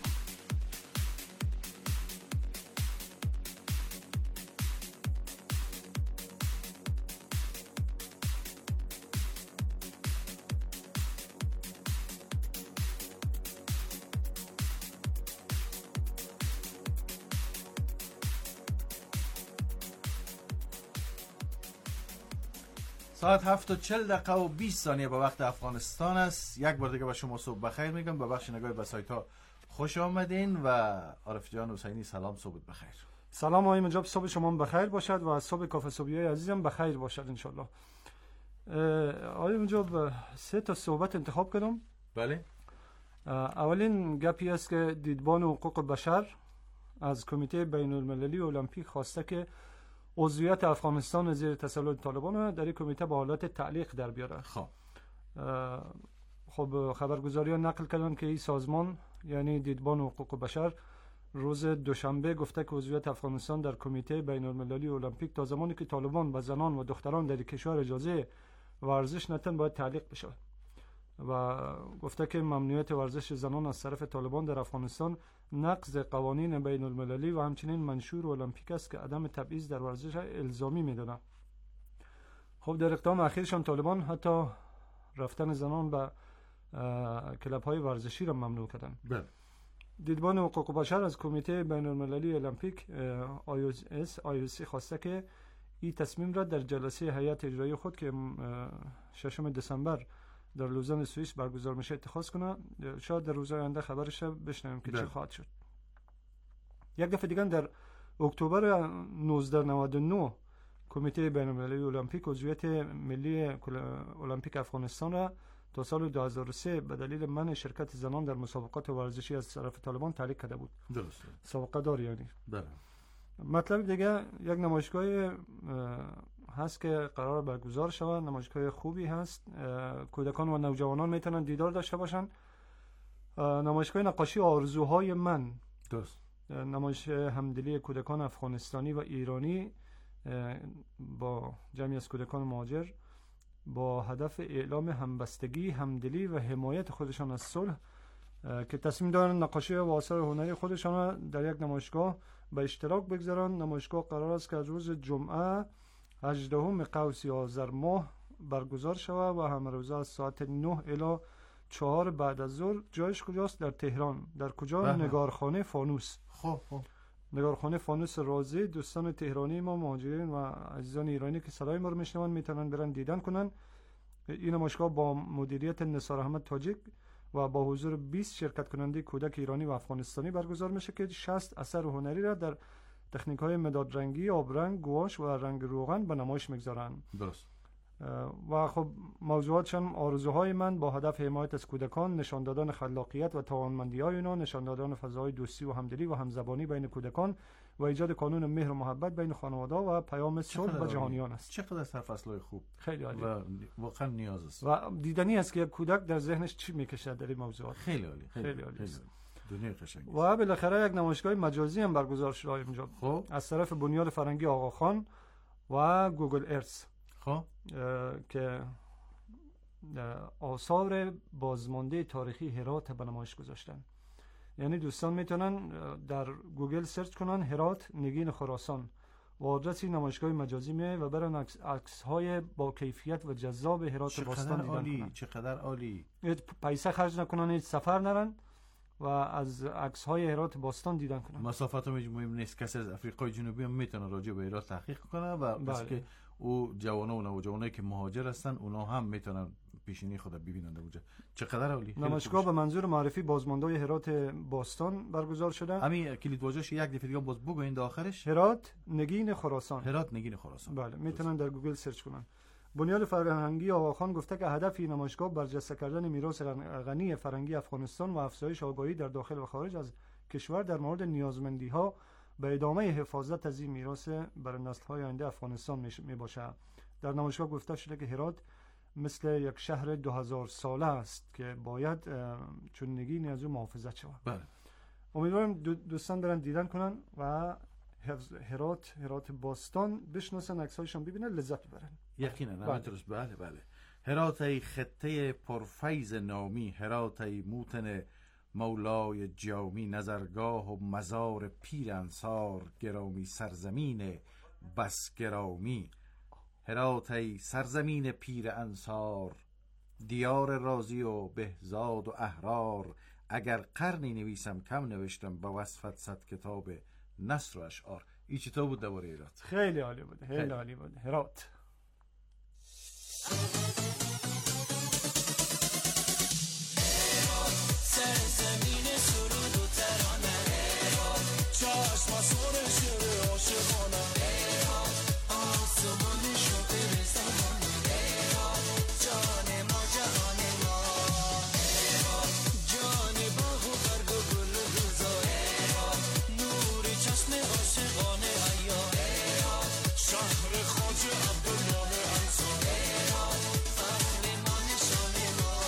ساعت هفت و چل دقیقه و بیست ثانیه به وقت افغانستان است. یک بار دیگه به شما صبح بخیر میگم. به بخش نگاه به سایت ها خوش آمدین و عارف جان حسینی سلام، صبح بخیر. سلام آقای مجاب، صبح شما بخیر باشد و صبح کافه صبحی عزیزم بخیر باشد انشالله. آقای مجاب سه تا صحبت انتخاب کردم. بله. اولین گپی است که دیدبان حقوق بشر از کمیته بین المللی المپیک خواسته که عضویت افغانستان زیر تسلط طالبان در این کمیته با حالت تعلیق در بیاره. خب خب خبرگزاری ها نقل کردن که این سازمان یعنی دیدبان حقوق بشر روز دوشنبه گفته که عضویت افغانستان در کمیته بین المللی المپیک تا زمانی که طالبان و زنان و دختران در کشور اجازه ورزش ندن باید تعلیق بشه و گفته که ممنوعیت ورزش زنان از طرف طالبان در افغانستان نقض قوانین بین المللی و همچنین منشور المپیک است که عدم تبعیض در ورزش الزامی میدونه. خب در اقدام اخیرشان طالبان حتی رفتن زنان به کلاب های ورزشی را ممنوع کردن. بله. دیدبان حقوق بشر از کمیته بین المللی المپیک آی او سی خواسته که این تصمیم را در جلسه هیئت اجرایی خود که ششم دسامبر در لوزان سوئیس برگزار میشه اتخاذ کنه. شاید در روزهای آینده خبرش بشنویم که چه خواهد شد. یک دفعه دیگه در اکتبر نوزده نود و نه کمیته بین المللی المپیک عضویت ملی المپیک افغانستان را تا سال دو هزار و سه به دلیل منع شرکت زنان در مسابقات ورزشی از طرف طالبان تعلیق کرده بود. درسته. سابقه دار یعنی. بله. مطلب دیگه یک نمایشگاه هست که قرار برگزار شود. نمایشگاه خوبی هست، کودکان و نوجوانان میتونن دیدار داشته باشن. نمایشگاه نقاشی آرزوهای من، درست، نمایش همدلی کودکان افغانستانی و ایرانی با جمعی از کودکان مهاجر با هدف اعلام همبستگی، همدلی و حمایت خودشان از صلح که تصمیم دارن نقاشی و آثار هنری خودشان در یک نمایشگاه به اشتراک بگذارن. نمایشگاه قرار است که از روز جمعه هجدهم قوسی آذر ماه برگزار شود و همروزه از ساعت نه الی چهار بعد از ظهر. جایش کجاست؟ در تهران. در کجا؟ بله. نگارخانه فانوس. خب خب نگارخانه فانوس رازی. دوستان تهرانی ما، مهاجرین و عزیزان ایرانی که صدای ما رو میشنون میتونن برن دیدن کنن. این نمایشگاه با مدیریت نثار احمد تاجیک و با حضور بیست شرکت کننده کودک ایرانی و افغانستانی برگزار میشه که شصت اثر هنری را در تکنیک های مداد رنگی، آبرنگ، گواش و رنگ روغن به نمایش میگذارند. درست. و خب موضوعاتشان آرزوهای من با هدف حمایت از کودکان، نشان دادن خلاقیت و توانمندی های اونا، نشان دادن فضای دوستی و همدلی و همزبانی بین کودکان و ایجاد قانون مهر و محبت بین خانواده و پیام صلح و جهانیان است. چقدر سرفصل‌های خوب، خیلی عالی و واقعا نیاز است و دیدنی است که یک کودک در ذهنش چی میکشد در این موضوعات. خیلی عالی، خیلی, خیلی عالی است. دنیای قشنگی. و بالاخره یک نمایشگاه مجازی هم برگزار شد اینجا. خب از طرف بنیاد فرنگی آقاخان و گوگل ارث. خب که آثار بازمانده تاریخی هرات به نمایش گذاشتن. یعنی دوستان میتونن در گوگل سرچ کنن هرات نگین خراسان و آدرس نمایشگاه مجازی میه و برن عکس های با کیفیت و جذاب هرات باستان دیدن عالی. کنن. چقدر عالی. پیسه خرج نکنن، هیچ سفر نرن و از عکس های هرات باستان دیدن کنن. مسافت هم مهم نیست، کسی از افریقای جنوبی هم میتونه راجع به هرات تحقیق کنه و بس که او جوانا و نوجوانایی که مهاجر هستن اونا هم میتونن پیشینی خود ببینند اونجا. چقدر عالی. نمایشگاه به منظور معرفی بازمانده‌های هرات باستان برگزار شده. همین کلید واژه‌اش یک دفعه دیگه باز بگوین داخلش. هرات نگین خراسان. هرات نگین خراسان. بله، میتونن در گوگل سرچ کنن. بنیاد فرهنگی آقاخان گفته که هدف این نمایشگاه برجسته کردن میراث غنی فرهنگی افغانستان و افزایش آگاهی در داخل و خارج از کشور در مورد نیازمندی‌ها به ادامه حفاظت از این میراث برای نسل‌های آینده افغانستان میباشه. در نمایشگاه گفته شده که هرات مثل یک شهر دو هزار ساله است که باید چون نگینی از او محافظت شود. بله. امیدوارم دو دوستان برن دیدن کنن و هرات هرات باستان بشناسن، عکس‌هایشون ببینن، لذت ببرن. یقینا همینطورست. بله بله. هرات ای خطه پرفیض نامی، هرات ای موطن مولای جامی، نظرگاه و مزار پیر انصار، گرامی سرزمین بس گرامی. هرات ای سرزمین پیر انصار، دیار رازی و بهزاد و احرار. اگر قرنی نویسم کم نوشتم، با وصفت صد کتاب نثر و اشعار. این چطور بود درباره هرات؟ خیلی عالی بود، خیلی, خیلی عالی بود. هرات سرزمین سرود و ترانه، چشم آسمان شعر عاشقانه، آسمان شوق زمانه، جان ما جهان ما، جان باغ و برگ و گل و روزا، نور چشم عاشقانه عیار، شهر خواجه عبدالله انصار، فخر ما نشان ما.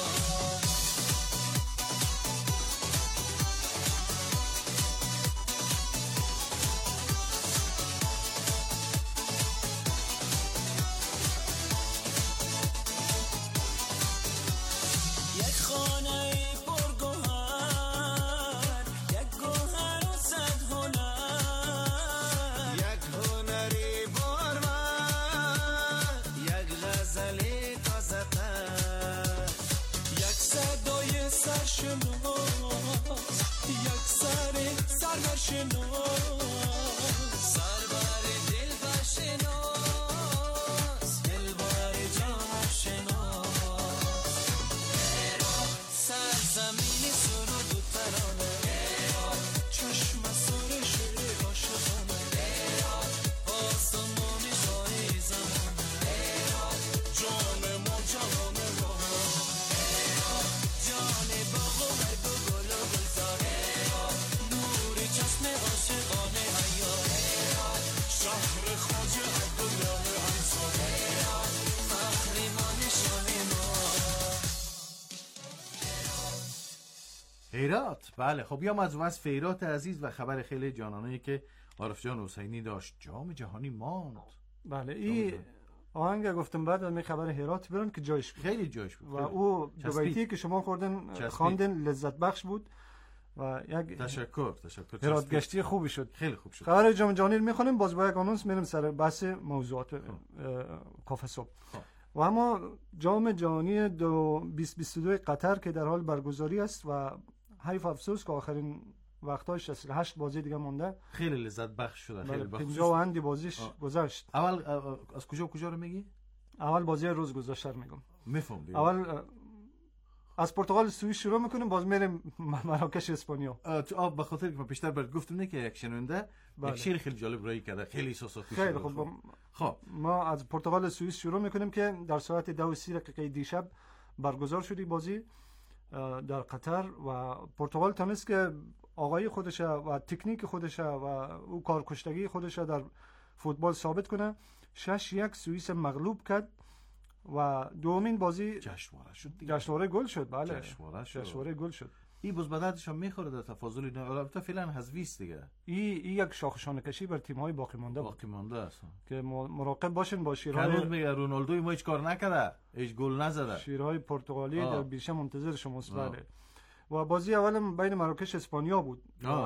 یک خانه پرگوهر، یک گوهر و صد هنر، یک هنری بارور، یک غزلی تازه تر، یک صدای سرشناس، یک سر سرورشناس، سرور دلبر شناس، دلبر جان شناس. سرزمین سرود و ترانه، چشم سر شعر عاشقانه، آسمان شاهی زمانه، جان ما جهان ما، جان باغ و برگ و گل و گلزار، نور چشم عاشقانه عیار، شهر خواجه عبدالله انصار، فخر ما نشان ما. هرات. بله خب بیام از وصف هرات عزیز و خبر خیلی جانانه‌ای که عارف جان حسینی داشت. جام جهانی ماند. بله این آهنگ گفتم بعد از می خبر هرات برن که جایش بود. خیلی جایش بود. و او دو بیتی که شما خوردن خواندن لذت بخش بود و یک تشکر تشکر هرات گشتی خوبی شد. خیلی خوب شد. خبر جام جهانی رو میخونیم، باز با یک آنونس میریم سر بحث موضوعات کافه صبح. و اما جام جهانی دو بیست بیست و دو قطر که در حال برگزاری است و حیف افسوس که آخرین وقتاش شصت و هشت بازی دیگه مونده. خیلی لذت بخش شده. خیلی بخش. پنجاه و اندی بازیش آه. گذشت. اول از کجا کجا رو میگی؟ اول بازی روز گذشته رو میگم. میفهم دیگه. اول از پرتغال سوئیس شروع میکنیم، باز میریم مراکش اسپانیا. تو آب به خاطر که من پیشتر برات گفتم نه که یک شنونده بله. یک شعر خیلی جالب رایی کرده، خیلی احساساتی. خیلی خوب. خب ما از پرتغال سوئیس شروع میکنیم که در ساعت دو و سی دقیقه دیشب برگزار شدی بازی در قطر و پرتغال تونست که آقای خودش و تکنیک خودش و او کارکشتگی خودش در فوتبال ثابت کنه. شش یک سوئیس مغلوب کرد و دومین بازی جشنواره شد. جشنواره گل شد. بله جشنواره شد. جشنواره گل شد. این باز بداتش هم میخوره در تفاضل نه، البته فعلا حذفیست دیگه. این ای یک شاخشانه کشی بر تیم های باقی مانده باقی مانده است که مراقب باشین با شیرهای. هنوز میگه رونالدو ما هیچ کار نکرده، هیچ گل نزده. شیرهای پرتغالی در بیشه منتظر شماست. بله. و بازی اول بین مراکش اسپانیا بود.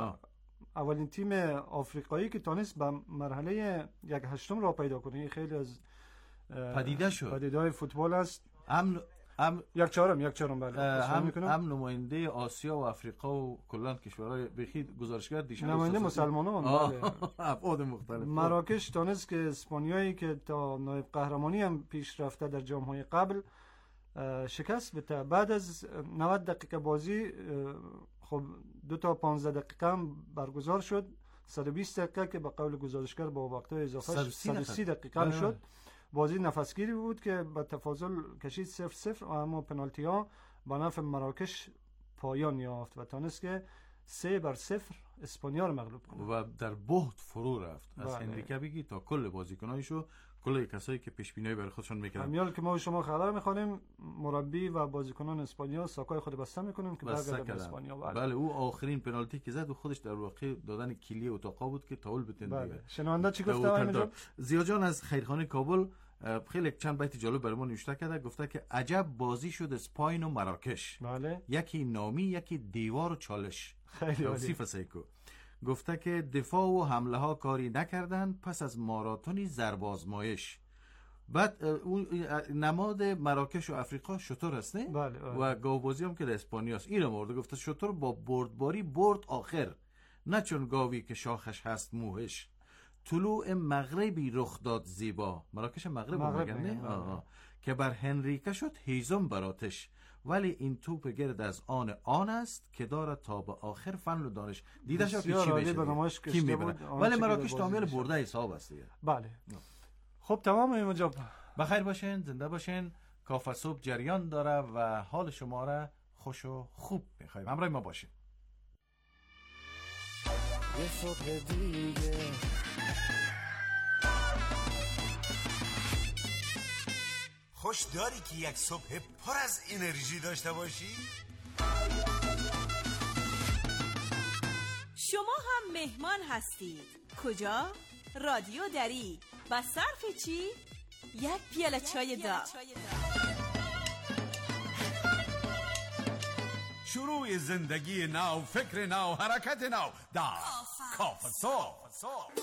اولین تیم آفریقایی که تونست به مرحله یک هشتم را پیدا کنه. خیلی از پدیده شد. پدیده‌های فوتبال است. هم هم یک چهارم یک چهارم بله. هم هم نماینده آسیا و آفریقا و کلا کشورهای بخی گزارشگر دیشب نماینده مسلمانان بله. افراد مختلف. مراکش تونست که اسپانیایی که تا نایب قهرمانی هم پیش رفته در جام‌های قبل شکست بده. بعد از نود دقیقه بازی خب دو تا پانزده دقیقه هم برگزار شد. صد و بیست دقیقه که به قول گزارشگر با وقت‌های اضافه صد و سی دقیقه هم شد. بازی نفسگیری بود که به تفاضل کشید صفر صفر، اما پنالتی ها به نفع مراکش پایان یافت و تونست که سه بر صفر اسپانیا رو مغلوب کنه و در بهت فرو رفت. از هنریکه بگی تا کل بازیکنایشو، کل کسایی که پیش بینی برای خودشون میکردن. همیال که ما شما خبر میخوانیم مربی و بازیکنان اسپانیا ساکای خود بسته میکنن که برگردن اسپانیا. بله. بله او آخرین پنالتی که زد و خودش در واقع دادن کلیه اتاقا بود که تاول بتن دیگه. بله. شنونده چی گفته آقای زیا جان از خیرخانه کابل خیلی چند بیت جالب برای ما نوشته کرده. گفته که عجب بازی شد اسپاین و مراکش. بله. یکی نامی یکی دیوار و چالش. خیلی عالی. گفته که دفاع و حمله ها کاری نکردند پس از ماراتونی ضرب آزمایش. بعد اون نماد مراکش و افریقا شطور است نه؟ بله, بله. و گاوبازی هم که در اسپانیا است. اینو مورد گفته شطور با بردباری برد آخر، نه چون گاوی که شاخش هست موهش. طلوع مغربی رخ داد زیبا. مراکش مغرب, مغرب میگن نه؟ که بر هنریکه شد هیزم براتش، ولی این توپ گرد از آن آن است که دارد تا به آخر فن و دانش. دیده شد که چی بشه کی میبره، ولی مراکش تعامل برده حساب است دیگه. بله. خب تمام اینجا بخیر باشین، زنده باشین. کافه صبح جریان داره و حال شما را خوش و خوب میخوایم. همراه ما باشین. یه صبح دیگه خوش داری که یک صبح پر از انرژی داشته باشی؟ شما هم مهمان هستید. کجا؟ رادیو دری. با صرف چی؟ یک پیاله چای داغ. شروع زندگی نو، فکر نو، حرکت نو در کافه صبح.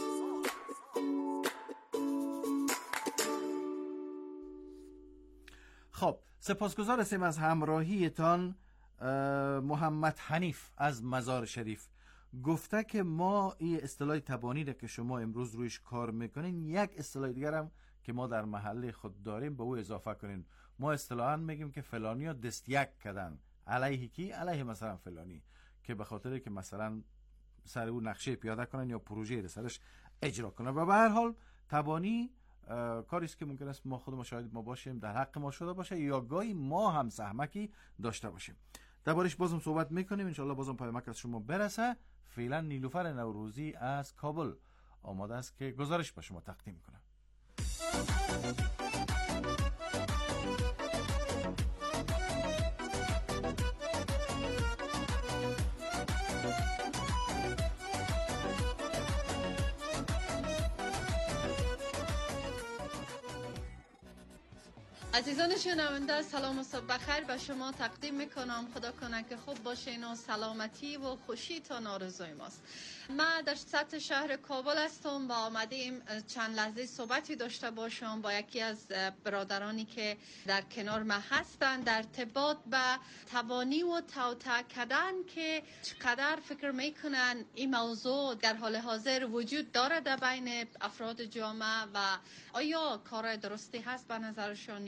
خب سپاسگزار هستیم از همراهیتان. محمد حنیف از مزار شریف گفته که ما این اصطلاح تبانی را که شما امروز رویش کار میکنین یک اصطلاح دیگر هم که ما در محله خود داریم به او اضافه کنین. ما اصطلاحاً میگیم که فلانی ها دست یک کردن. علیه کی؟ علیه مثلا فلانی، که به خاطر که مثلا سر او نقشه پیاده کنن یا پروژه سرش اجرا کنن. و به هر حال تبانی کاری است که ممکن است ما خود ما شاید ما باشیم در حق ما شده باشه یا گاهی ما هم سهمکی داشته باشیم. دربارش بازم صحبت میکنیم ان شاء الله. بازم پیامک از شما برسه. فعلا نیلوفر نوروزی از کابل آماده است که گزارش به شما تقدیم کنه. عزیزان شنونده سلام و صبح بخیر به شما تقدیم میکنم. خدا کنه که خوب باشین و سلامتی و خوشی تا آرزوی ماست. ما در سطح شهر کابل هستم و آمدیم چند لحظه صحبتی داشته باشم با یکی از برادرانی که در کنار ما هستند در ارتباط به توانی و توطئه کردن که چقدر فکر میکنن این موضوع در حال حاضر وجود داره در بین افراد جامعه و آیا کار درستی هست به نظرشان